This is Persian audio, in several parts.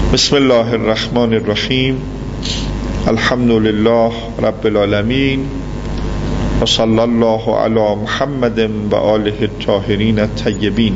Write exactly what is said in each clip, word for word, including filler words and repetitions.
بسم الله الرحمن الرحیم. الحمد لله رب العالمین و صلی الله علی محمد و آله الطاهرین الطیبین.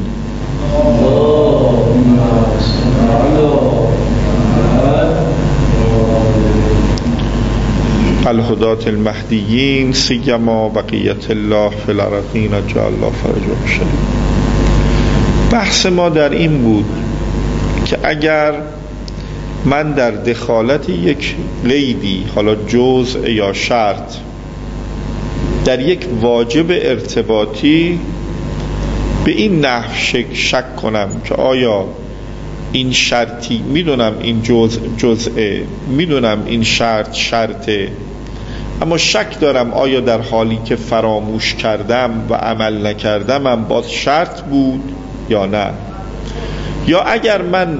الهداة المهدیین سیما بقیت الله فی الارضین جعل الله فرجهم شریف. بحث ما در این بود که اگر من در دخالت یک قیدی، حالا جزء یا شرط، در یک واجب ارتباطی به این نحو شک, شک کنم که آیا این شرطی، میدونم این جزء جزءه، میدونم این شرط شرطه، اما شک دارم آیا در حالی که فراموش کردم و عمل نکردم هم باز شرط بود یا نه، یا اگر من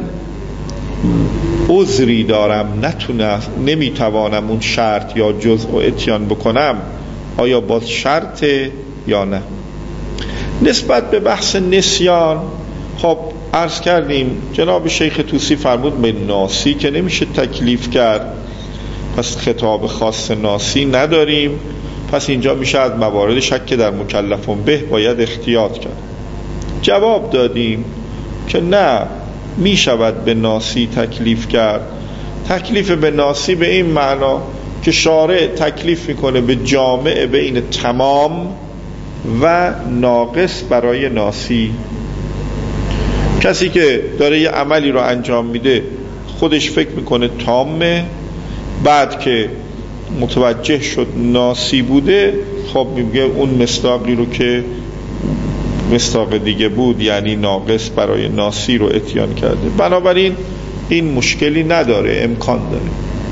عذری دارم نتونم نمیتوانم اون شرط یا جزء و اتیان بکنم، آیا باز شرطه یا نه. نسبت به بحث نسیان، خب عرض کردیم جناب شیخ طوسی فرمود به ناسی که نمیشه تکلیف کرد، پس خطاب خاص ناسی نداریم، پس اینجا میشه از موارد شک در مکلفون به باید احتیاط کرد. جواب دادیم که نه، می شود به ناسی تکلیف کرد. تکلیف به ناسی به این معنا که شارع تکلیف میکنه به جامع بین تمام و ناقص برای ناسی. کسی که داره یه عملی رو انجام میده خودش فکر میکنه تامه، بعد که متوجه شد ناسی بوده، خب میگه اون مصداقی رو که مصداق دیگه بود یعنی ناقص برای ناسی رو اتیان کرده. بنابراین این مشکلی نداره، امکان داره.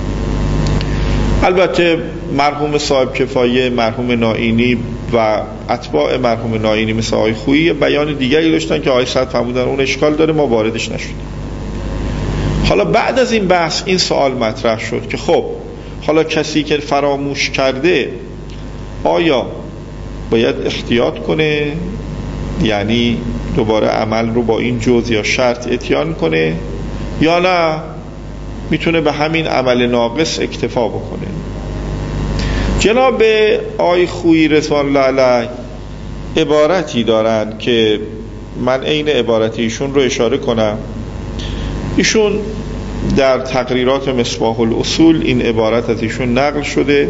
البته مرحوم صاحب کفایه، مرحوم نائینی و اتباع مرحوم نائینی مثل آقای خویی بیان دیگری داشتن که آقای صد فرمودن اون اشکال داره، ما واردش نشدیم. حالا بعد از این بحث این سوال مطرح شد که خب حالا کسی که فراموش کرده آیا باید احتیاط کنه، یعنی دوباره عمل رو با این جزء یا شرط اتیان کنه، یا نه میتونه به همین عمل ناقص اکتفا بکنه. جناب آقای خویی رضوان الله علیه عبارتی دارن که من عین عبارت ایشون رو اشاره کنم. ایشون در تقریرات مصباح الاصول این عبارت از ایشون نقل شده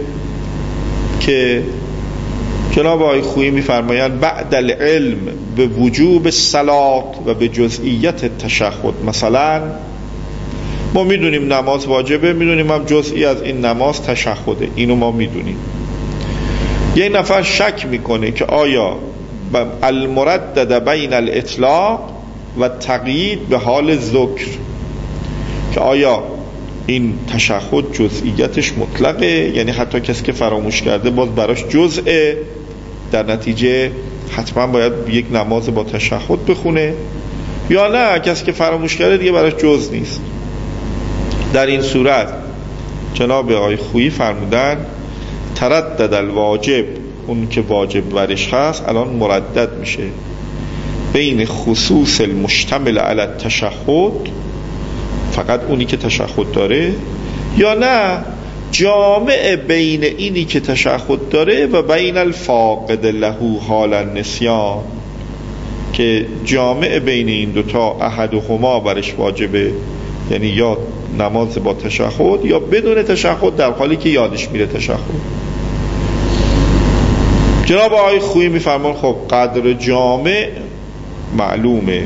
که جناب آقای خویی می‌فرمایند بعد العلم به وجوب الصلاة و به جزئیت تشهد. مثلا ما میدونیم نماز واجبه، میدونیم هم جزئی از این نماز تشهده، اینو ما میدونیم. یه نفر شک میکنه که آیا المردد بین الاطلاق و تقیید به حال ذکر، که آیا این تشهد جزئیتش مطلقه، یعنی حتی کسی که فراموش کرده باز براش جزئه، در نتیجه حتما باید یک نماز با تشهد بخونه، یا نه کسی که فراموش کرده دیگه براش جز نیست. در این صورت جناب آقای خویی فرمودن تردد الواجب، اون که واجب برش هست الان مردد میشه بین خصوص المشتمل علی التشهد، فقط اونی که تشهد داره، یا نه جامع بین اینی که تشهد داره و بین الفاقد له حال النسیان، که جامع بین این دوتا احدهما برش واجبه، یعنی یا نماز با تشهد یا بدون تشهد در حالی که یادش میره تشهد. جناب آقای خویی میفرمان خب قدر جامع معلومه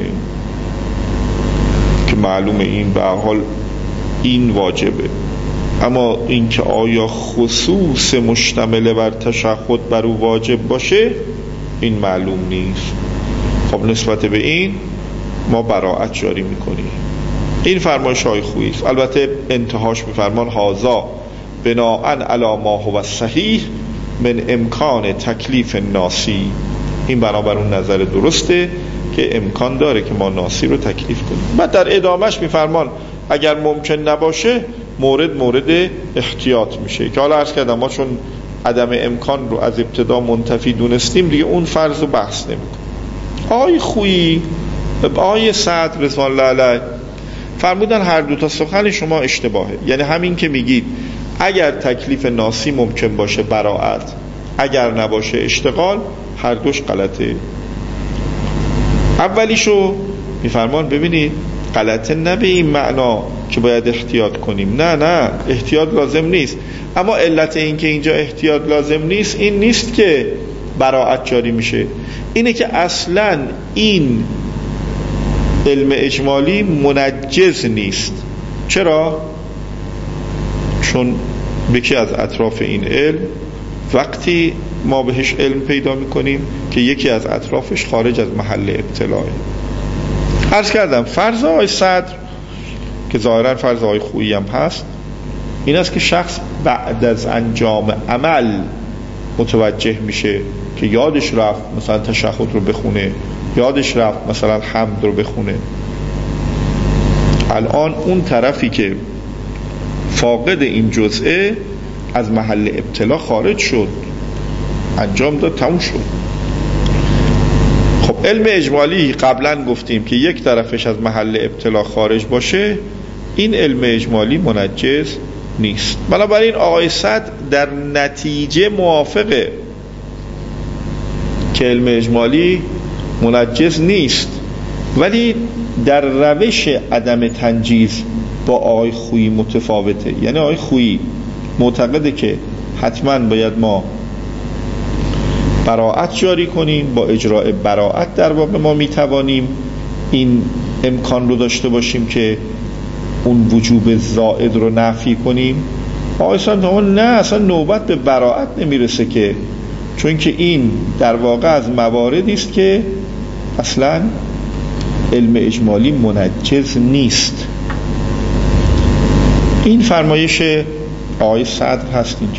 که معلومه این به هر حال این واجبه، اما این که آیا خصوص مشتمل بر تشهد بر او واجب باشه این معلوم نیست. خب نسبت به این ما براءت جاری میکنیم. این فرمایش های خویی است. البته انتهاش میفرمان هازا بناءً علی ما هو صحیح من امکان تکلیف ناسی، این بنابر اون نظر درسته که امکان داره که ما ناسی رو تکلیف کنیم. بعد در ادامهش میفرمان اگر ممکن نباشه مورد مورد احتیاط میشه، که حالا عرض کردم ما چون عدم امکان رو از ابتدا منتفی دونستیم دیگه اون فرض رو بحث نمیکنیم. آقای خویی آقای سعد رضوان الله علیه فرمودن هر دو تا سخن شما اشتباهه. یعنی همین که میگید اگر تکلیف ناسی ممکن باشه براءت، اگر نباشه اشتغال، هر دوش غلطه. اولیشو میفرمان ببینید غلطه نه به این معنا که باید احتیاط کنیم، نه نه احتیاط لازم نیست، اما علت این که اینجا احتیاط لازم نیست این نیست که براءت جاری میشه، اینه که اصلا این علم اجمالی منجز نیست. چرا؟ چون یکی از اطراف این علم وقتی ما بهش علم پیدا میکنیم که یکی از اطرافش خارج از محل ابتلاه. عرض کردم فرض آقای صدر که ظاهرا فرض آقای خویی هم هست این است که شخص بعد از انجام عمل متوجه میشه که یادش رفت مثلا تشهد رو بخونه، یادش رفت مثلا حمد رو بخونه. الان اون طرفی که فاقد این جزئه از محل ابتلا خارج شد، انجام داد، تموم شد. خب علم اجمالی قبلا گفتیم که یک طرفش از محل ابتلا خارج باشه، این علم اجمالی منجز نیست. بنابراین آقای صدر در نتیجه موافقه که علم اجمالی منجز نیست، ولی در روش عدم تنجیز با آقای خویی متفاوته. یعنی آقای خویی معتقده که حتما باید ما براءت جاری کنیم، با اجراء براءت در واقع ما میتوانیم این امکان رو داشته باشیم که اون وجوب زائد رو نفی کنیم. آقای صدر نه، اصلا نوبت به براءت نمیرسه که، چون که این در واقع از مواردی است که اصلا علم اجمالی منجز نیست. این فرمایش آقای صدر هست اینجا.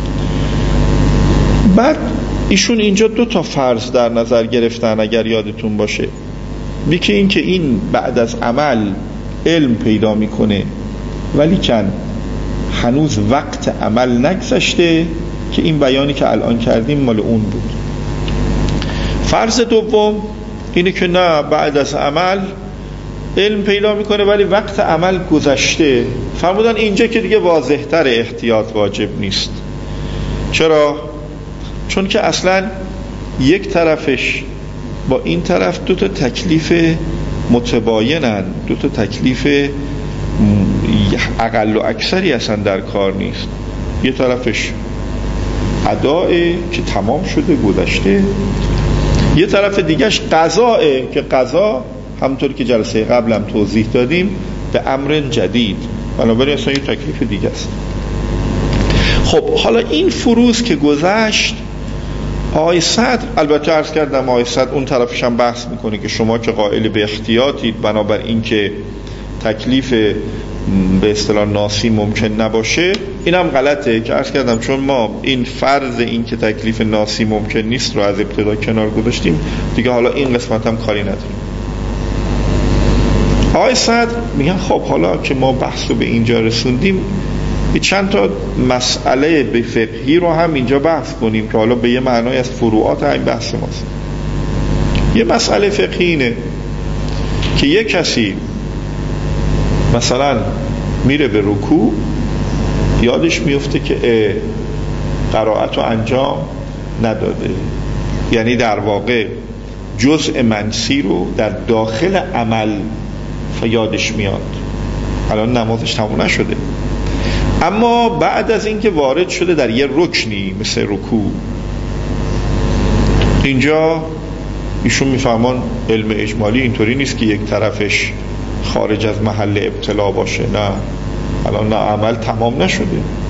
بعد ایشون اینجا دو تا فرض در نظر گرفتن اگر یادتون باشه. یکی این که این بعد از عمل علم پیدا میکنه ولی کن هنوز وقت عمل نگذشته، که این بیانی که الان کردیم مال اون بود. فرض دوم اینه که نه، بعد از عمل علم پیدا میکنه ولی وقت عمل گذشته. فرمودن اینجا که دیگه واضح‌تر احتیاط واجب نیست. چرا؟ چون که اصلا یک طرفش با این طرف دو تا تکلیف متباینن، دو تا تکلیف اقل و اکثری اصلا در کار نیست. یه طرفش ادائه که تمام شده گذشته، یه طرف دیگهش قضاءه که قضا همونطور که جلسه قبل هم توضیح دادیم به امر جدید، بنابراین اصلا یه تکلیف دیگه است. خب حالا این فروض که گذشت، آقای صدر البته عرض کردم آقای صدر اون طرفش هم بحث میکنه که شما که قائل به احتیاطید، بنابر این که تکلیف به اصطلاح ناسی ممکن نباشه، اینم غلطه که عرض کردم چون ما این فرض این که تکلیف ناسی ممکن نیست رو از ابتدا کنار گذاشتیم دیگه، حالا این قسمت هم کاری نداریم. آقای صدر میگن خب حالا که ما بحث رو به اینجا رسوندیم چند تا مسئله به فقهی رو هم اینجا بحث کنیم که حالا به یه معنای از فروعات همین بحث ماست. یه مسئله فقهی اینه که یه کسی مثلا میره به رکوع، یادش میفته که قرائت رو انجام نداده، یعنی در واقع جزء منسی رو در داخل عمل یادش میاد، الان نمازش تموم نشده، اما بعد از اینکه وارد شده در یه رکنی مثل رکوع، اینجا ایشون میفهمان علم اجمالی اینطوری نیست که یک طرفش خارج از محل ابتلا باشه، نه، الان نه عمل تمام نشده.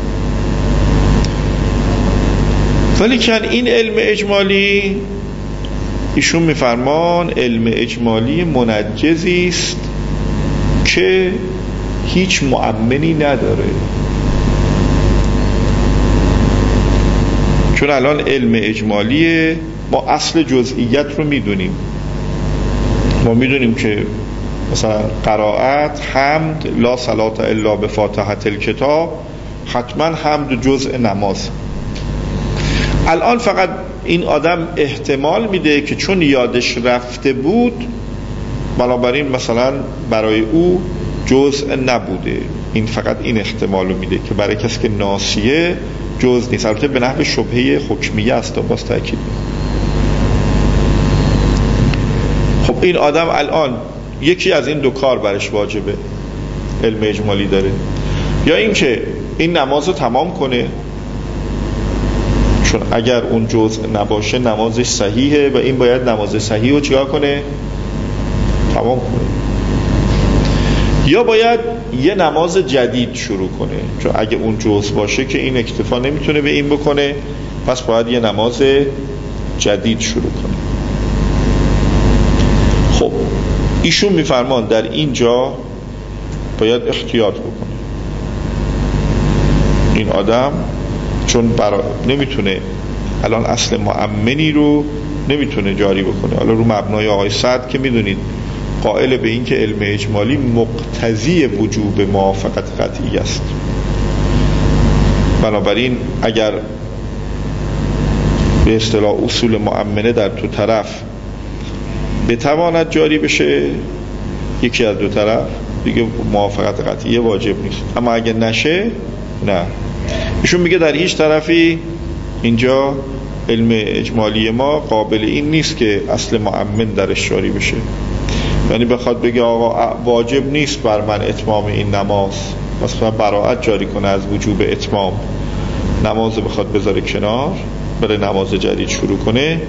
ولی که این علم اجمالی ایشون میفرمان علم اجمالی منجزی است که هیچ مؤمنی نداره. چون الان علم اجمالی ما اصل جزئیت رو میدونیم، ما میدونیم که مثلا قرائت حمد لا صلاة الا بفاتحة الکتاب، حتما حمد جزء نماز. الان فقط این آدم احتمال میده که چون یادش رفته بود، بنابراین مثلا برای او جزء نبوده. این فقط این احتمالو میده که برای کسی که ناسیه جزء نیست. البته به نحو شبهه حکمیه است و باز تاکید. خب این آدم الان یکی از این دو کار برش واجبه، علم اجمالی داره، یا اینکه این نمازو تمام کنه، چون اگر اون جزء نباشه نمازش صحیحه و این باید نماز صحیح رو چیکار کنه؟ تمام کنه. یا باید یه نماز جدید شروع کنه، چون اگه اون جزء باشه که این اکتفا نمیتونه به این بکنه، پس باید یه نماز جدید شروع کنه. خب ایشون میفرمان در اینجا باید احتیاط بکنه. این آدم چون برا... نمیتونه الان اصل مؤمنی رو نمیتونه جاری بکنه. حالا رو مبنای آقای سعد که میدونید قائل به این که علم اجمالی مقتضی وجوب موافقت قطعی است، بنابراین اگر به اصطلاح اصول مؤمنه در دو طرف بتواند جاری بشه، یکی از دو طرف، دیگه موافقت قطعی واجب نیست. اما اگه نشه نه. ایشون میگه در هیچ طرفی اینجا علم اجمالی ما قابل این نیست که اصل مؤمن درش جاری بشه، یعنی بخواد بگه آقا واجب نیست بر من اتمام این نماز، مثلا براءت جاری کنه از وجوب اتمام نماز، بخواد بذاره کنار برای نماز جدید شروع کنه.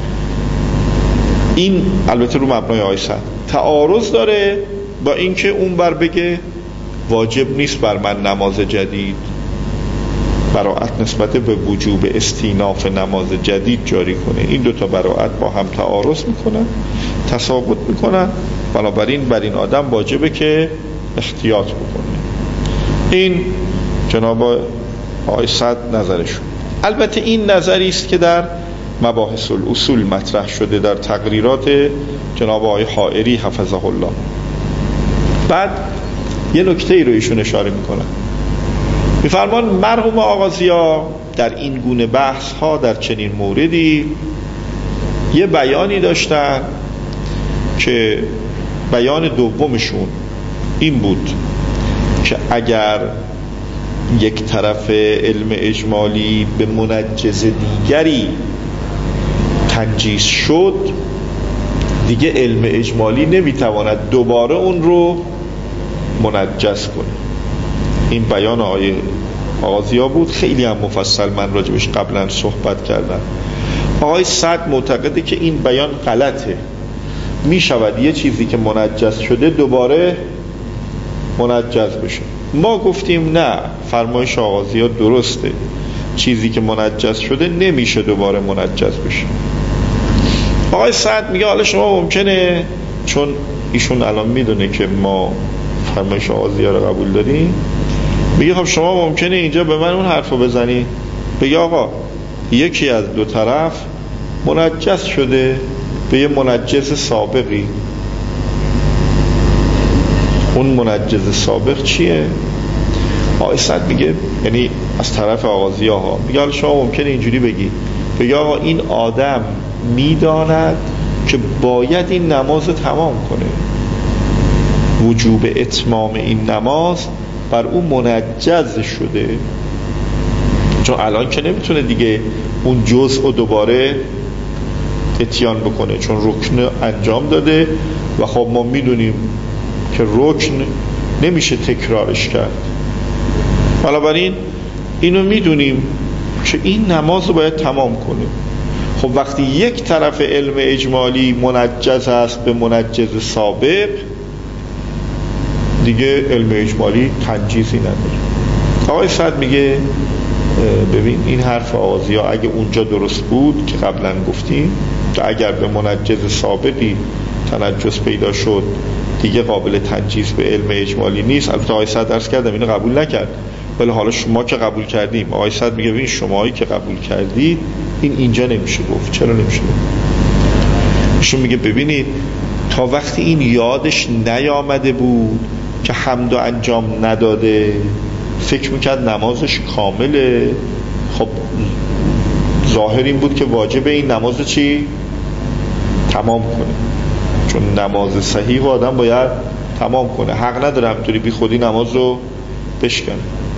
این البته رو مبنای آیسد تعارض داره با اینکه اون بر بگه واجب نیست بر من نماز جدید، براءت نسبت به وجوب استیناف نماز جدید جاری کنه. این دوتا براءت با هم تعارض میکنن، تساقط میکنن، بنابراین بر این آدم واجبه که احتیاط بکنه. این جناب آقای سعد نظرشون. البته این نظری است که در مباحث الاصول مطرح شده در تقریرات جناب آقای حائری حفظه الله. بعد یه نکته ای رو ایشون اشاره میکنن، میفرمان مرحوم آغازیا در این گونه بحث ها در چنین موردی یه بیانی داشتن که بیان دومشون این بود که اگر یک طرف علم اجمالی به منجز دیگری تنجیز شد، دیگه علم اجمالی نمیتواند دوباره اون رو منجز کنه. این بیان آقای آغازیا بود، خیلی هم مفصل من راجبش قبلا صحبت کردم. آقای سعد معتقده که این بیان غلطه، می شود یه چیزی که منجز شده دوباره منجز بشه. ما گفتیم نه، فرمایش آغازیا درسته، چیزی که منجز شده نمیشه دوباره منجز بشه. آقای سعد میگه حالا شما ممکنه، چون ایشون الان میدونه که ما فرمایش آغازیا رو قبول داریم، میگه خب شما ممکنه اینجا به من اون حرفو بزنی، بگه آقا یکی از دو طرف منجز شده به یه منجز سابقی، اون منجز سابق چیه؟ آقای سعد میگه، یعنی از طرف آغازیا ها، میگه حالا شما ممکنه اینجوری بگی، بگه آقا این آدم میداند که باید این نماز تمام کنه، وجوب اتمام این نماز بر اون منجز شده، چون الان که نمیتونه دیگه اون جزء رو دوباره اتیان بکنه، چون رکن انجام داده و خب ما میدونیم که رکن نمیشه تکرارش کرد. بنابراین اینو میدونیم که این نماز رو باید تمام کنه. خب وقتی یک طرف علم اجمالی منجز است به منجز سابق، دیگه علم اجمالی تنجیزی نداره. آقای سعد میگه ببین این حرف آغازیا اگه اونجا درست بود که قبلا گفتیم که اگر به منجز سابقی تنجس پیدا شد دیگه قابل تنجیز به علم اجمالی نیست. البته آقای سعد عرض کردم اینو قبول نکرد، ولی حالا شما که قبول کردیم، آقای سعد میگه ببین شماهایی که قبول کردید این اینجا نمیشه گفت. چرا نمیشه؟ ایشون میگه ببینید تا وقتی این یادش نیامده بود که حمد و انجام نداده، فکر میکرد نمازش کامله، خب ظاهر این بود که واجب این نماز چی؟ تمام کنه، چون نماز صحیح و آدم باید تمام کنه، حق نداره همینطوری بی خودی نماز رو بشکنه.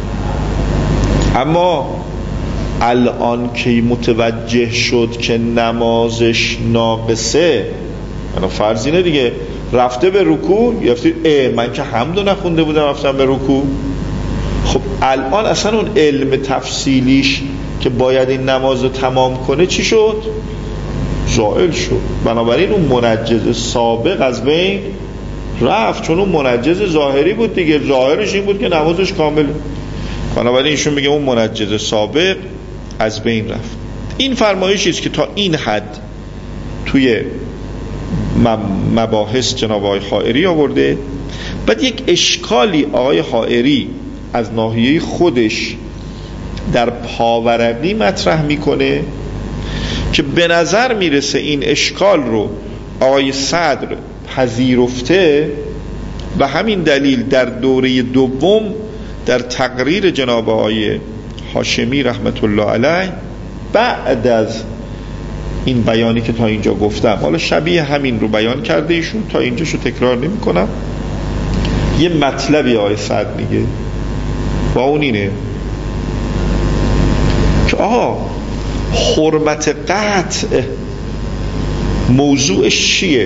اما الان که متوجه شد که نمازش ناقصه، یعنی فرض اینه دیگه، رفته به رکوع، یفتی اه من که حمدو نخونده بودم رفتم به رکوع. خب الان اصلا اون علم تفصیلیش که باید این نماز رو تمام کنه چی شد؟ زائل شد. بنابراین اون منجز سابق از بین رفت، چون اون منجز ظاهری بود دیگه، ظاهرش این بود که نمازش کامل. بنابراین ایشون میگه اون منجز سابق از بین رفت. این فرمایشی است که تا این حد توی مباحث جناب آقای حائری آورده. بعد یک اشکالی آقای حائری از ناحیه خودش در پاورقی مطرح میکنه که به نظر میرسه این اشکال رو آقای صدر پذیرفته و همین دلیل در دوره دوم در تقریر جناب آقای هاشمی رحمت الله علیه بعد از این بیانی که تا اینجا گفتم، حالا شبیه همین رو بیان کرده ایشون، تا اینجاشو تکرار نمی کنم، یه مطلبی آقای صدر میگه و اون اینه که آها حرمت قطع موضوعش چیه؟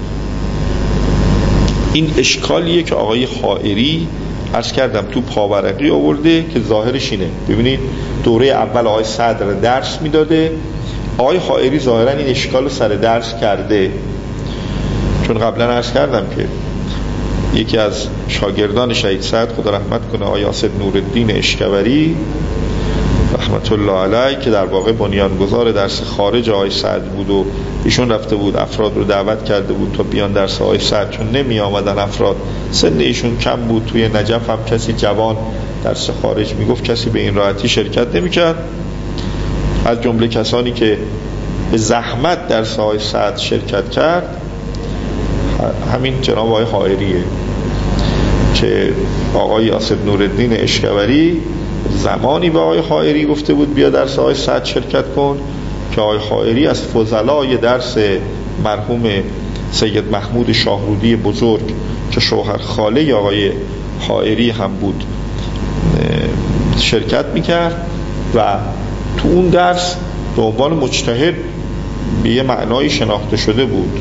این اشکالیه که آقای حائری عرض کردم تو پاورقی آورده که ظاهرش اینه. ببینید دوره اول آقای صدر درس میداده، آقای حائری ظاهرا این اشکال رو سر درس کرده، چون قبلا عرض کردم که یکی از شاگردان شهید صدر خدا رحمت کنه آقای اسد نورالدین اشکوری رحمت الله علیه که در واقع بنیانگذار درس خارج آقای صدر بود و ایشون رفته بود افراد رو دعوت کرده بود تا بیان درس آقای صدر، چون نمی آمدن افراد، سن ایشون کم بود، توی نجف هم کسی جوان درس خارج میگفت کسی به این راحتی شرکت نمی کرد. از جمله کسانی که به زحمت درس آقای صدر شرکت کرد همین جناب آقای حائریه که آقای اسد نورالدین اشکوری زمانی به آقای حائری گفته بود بیا درس آقای صدر شرکت کن که آقای حائری از فضلای درس مرحوم سید محمود شاهرودی بزرگ که شوهر خاله آقای حائری هم بود شرکت میکرد و تو اون درس به عنوان مجتهد به یه معنای شناخته شده بود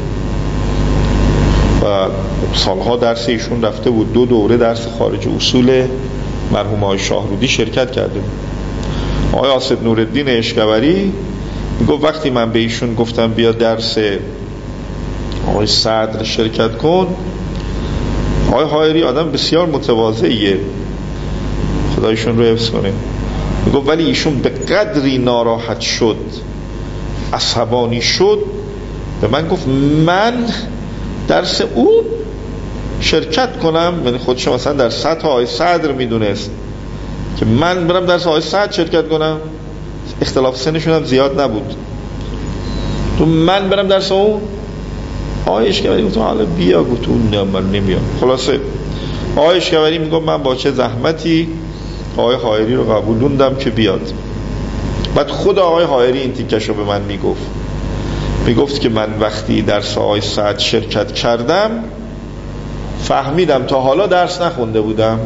و سالها درس ایشون رفته بود. دو دوره درس خارج اصول مرحوم آقای شاهرودی شرکت کرده بود. آقای اسد نورالدین اشکوری میگفت وقتی من به ایشون گفتم بیا درس آقای صدر شرکت کن، آقای حائری آدم بسیار متواضعیه خدایشون رو حفظ کنه، میگفت ولی ایشون به قدری ناراحت شد عصبانی شد به من گفت من درس اون شرکت کنم، یعنی خودش مثلا در سطح آقای صدر میدونست که من برم درس آقای صدر شرکت کنم، اختلاف سنشون هم زیاد نبود، تو من برم درس اون آقای اشکوری گفت حالا بیا، گفت اون نه من نمیام. خلاصه آقای اشکوری میگم من با چه زحمتی آقای حائری رو قبولوندم که بیاد. بعد خود آقای حائری این تیکش رو به من میگفت میگفت که من وقتی درس آقای صدر شرکت کردم فهمیدم تا حالا درس نخونده بودم.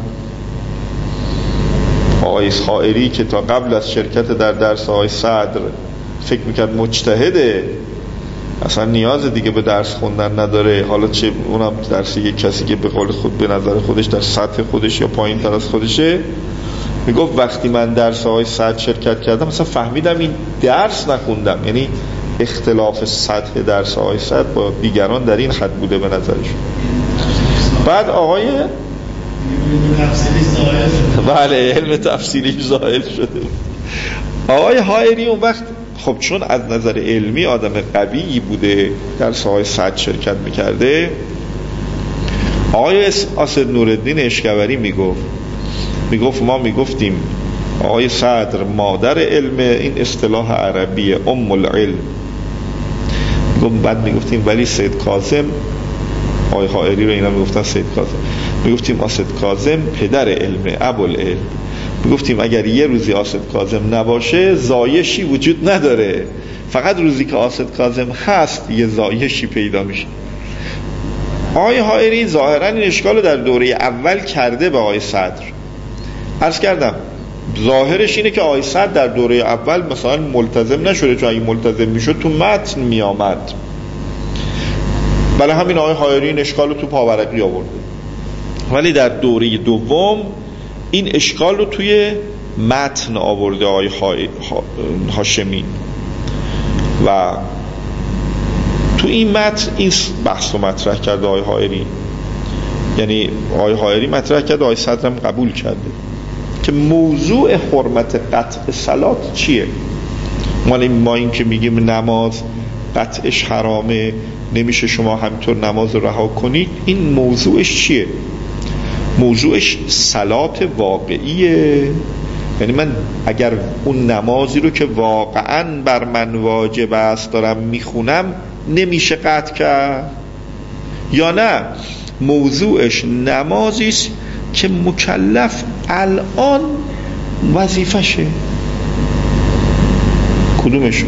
آقای حائری که تا قبل از شرکت در درس آقای صدر فکر میکرد مجتهده، اصلا نیاز دیگه به درس خوندن نداره، حالا چه اونم درس یک کسی که به قول خود به نظر خودش در سطح خودش یا پایین تر از خودشه، میگفت وقتی من درس آقای صدر شرکت کردم مثلا فهمیدم این درس نخوندم، یعنی اختلاف سطح درس آقای صدر با دیگران در این حد بوده به نظرش. بعد آقای بله علم تفصیلی ظاهر شده. آقای حائری اون وقت خب چون از نظر علمی آدم قوی بوده درس آقای صدر شرکت میکرده، آقای اسد نورالدین اشکوری میگفت میگفت ما میگفتیم آقای صدر مادر علم، این اصطلاح عربی ام العلم، میگفت بعد میگفتیم ولی سید کاظم، آقای حائری رو اینا میگفتن سید کاظم، میگفتیم اسد کاظم پدر علم ابوالعلم، میگفتیم اگر یه روزی اسد کاظم نباشه زایشی وجود نداره، فقط روزی که اسد کاظم هست یه زایشی پیدا میشه. آقای حائری ظاهرا این اشکال رو در دوره اول کرده به آقای صدر. عرض کردم ظاهرش اینه که آقای صدر در دوره اول مثلا ملتزم نشده، چون اگه ملتزم میشد تو متن میامد. بله همین آقای حائری این اشکال رو تو پاورقی آورده، ولی در دوره دوم این اشکال رو توی متن آورده آقای هاشمی و تو این متن این بحث رو مطرح کرده آقای حائری. یعنی آقای حائری مطرح کرده، آقای صدرم قبول کرده که موضوع حرمت قطع صلات چیه. ما ما این که میگیم نماز قطعش حرامه، نمیشه شما همینطور نماز رها کنید، این موضوعش چیه؟ موضوعش صلات واقعیه. یعنی من اگر اون نمازی رو که واقعا بر من واجب است دارم میخونم نمیشه قطع کرد، یا نه موضوعش نمازی است که مکلف الان وظیفشه. کدومشون؟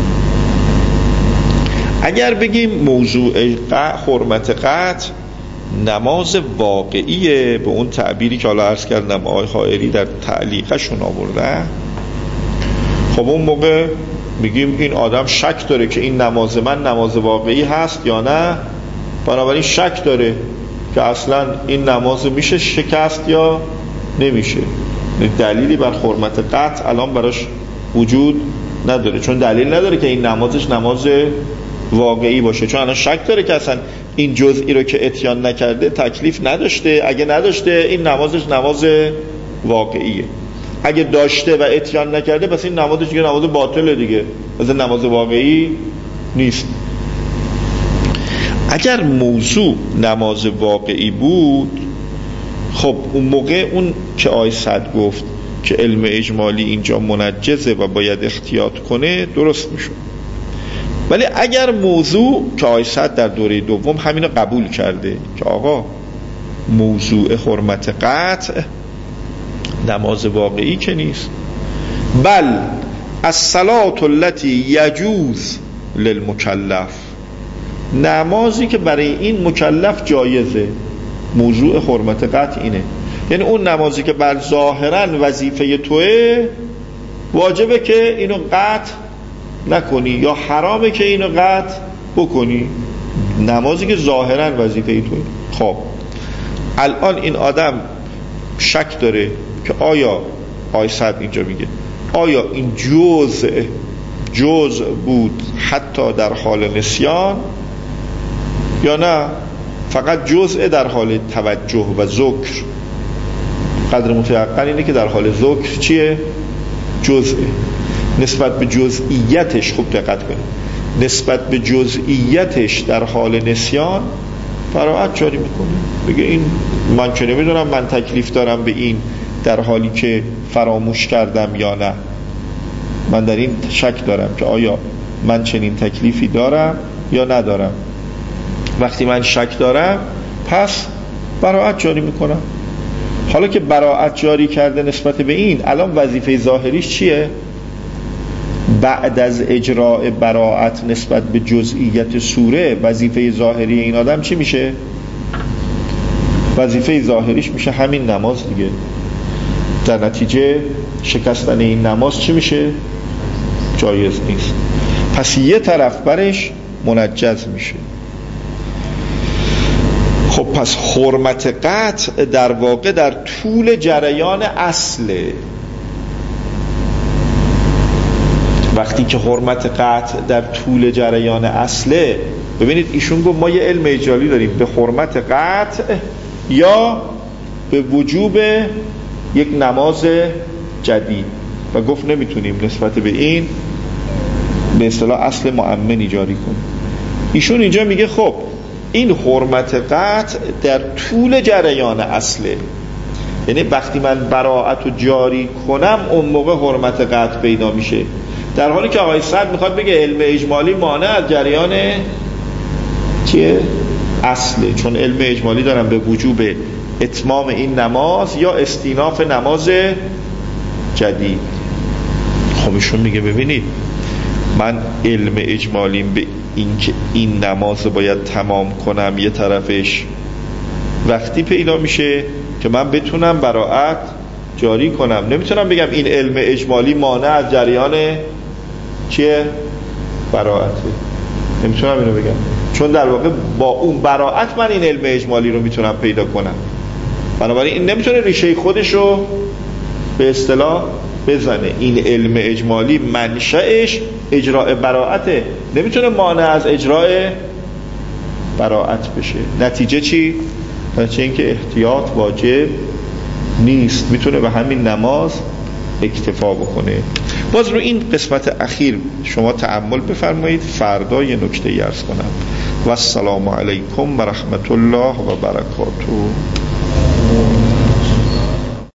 اگر بگیم موضوع حرمت قطع نماز واقعیه، به اون تعبیری که حالا عرض کردم آقای حائری در تعلیقشون آورده، خب اون موقع میگیم این آدم شک داره که این نماز من نماز واقعی هست یا نه، بنابراین شک داره که اصلا این نماز میشه شکست یا نمیشه. دلیلی بر حرمت قطع الان براش وجود نداره، چون دلیل نداره که این نمازش نماز واقعی باشه، چون الان شک داره که اصلا این جزئی رو که اتیان نکرده تکلیف نداشته، اگه نداشته این نمازش نماز واقعیه، اگه داشته و اتیان نکرده پس این نمازش دیگه نماز باطله دیگه، مثلا نماز واقعی نیست. اگر موضوع نماز واقعی بود، خب اون موقع اون که آقای صدر گفت که علم اجمالی اینجا منجزه و باید احتیاط کنه درست میشد. ولی اگر موضوع که آقای صدر در دوره دوم همینو قبول کرده که آقا موضوع حرمت قطع نماز واقعی که نیست، بل الصلاة التي یجوز للمکلف، نمازی که برای این مکلف جایزه، موضوع حرمت قطع اینه. یعنی اون نمازی که بر ظاهرا وظیفه توه واجبه که اینو قطع نکنی یا حرامه که اینو قطع بکنی، نمازی که ظاهرا وظیفه توه. خب الان این آدم شک داره که آیا آقای صدر اینجا میگه آیا این جزء جزء بود حتی در حال نسیان یا نه فقط جزء در حال توجه و ذکر. قدر متيقن اینه که در حال ذکر چیه؟ جزء. نسبت به جزئیتش خوب دقت کنید، نسبت به جزئیتش در حال نسیان براعت جاری میکنه، بگه این من که نمیدونم من تکلیف دارم به این در حالی که فراموش کردم یا نه، من در این شک دارم که آیا من چنین تکلیفی دارم یا ندارم. وقتی من شک دارم پس براعت جاری میکنم. حالا که براعت جاری کرده نسبت به این، الان وظیفه ظاهریش چیه؟ بعد از اجراء براعت نسبت به جزئیت سوره وظیفه ظاهری این آدم چی میشه؟ وظیفه ظاهریش میشه همین نماز دیگه. در نتیجه شکستن این نماز چی میشه؟ جایز نیست. پس یه طرف برش منجز میشه. خب پس حرمت قطع در واقع در طول جریان اصله. وقتی که حرمت قطع در طول جریان اصله، ببینید ایشون گفت ما یه علم اجمالی داریم به حرمت قطع یا به وجوب یک نماز جدید و گفت نمیتونیم نسبت به این به اصطلاح اصل مؤمنی جاری کنیم. ایشون اینجا میگه خب این حرمت قطع در طول جریان اصله، یعنی وقتی من براعت رو جاری کنم اون موقع حرمت قطع پیدا میشه، در حالی که آقای صدر میخواد بگه علم اجمالی مانع از جریان چیه؟ اصله، چون علم اجمالی دارم به وجوب اتمام این نماز یا استیناف نماز جدید. خب ایشون میگه ببینید من علم اجمالیم به اینکه این نماز رو باید تمام کنم یه طرفش وقتی پیدا میشه که من بتونم براءت جاری کنم. نمیتونم بگم این علم اجمالی مانع از جریان چیه؟ براءته. نمیتونم اینو بگم، چون در واقع با اون براءت من این علم اجمالی رو میتونم پیدا کنم. بنابراین این نمیتونه ریشه خودش رو به اصطلاح بزنه. این علم اجمالی منشأش اجراء براءته، نمیتونه مانع از اجراء براءت بشه. نتیجه چی؟ نتیجه این که احتیاط واجب نیست، میتونه به همین نماز اکتفا بکنه. باز رو این قسمت اخیر شما تأمل بفرمایید. فردا یه نکته عرض کنم. و السلام علیکم و رحمت الله و برکاته.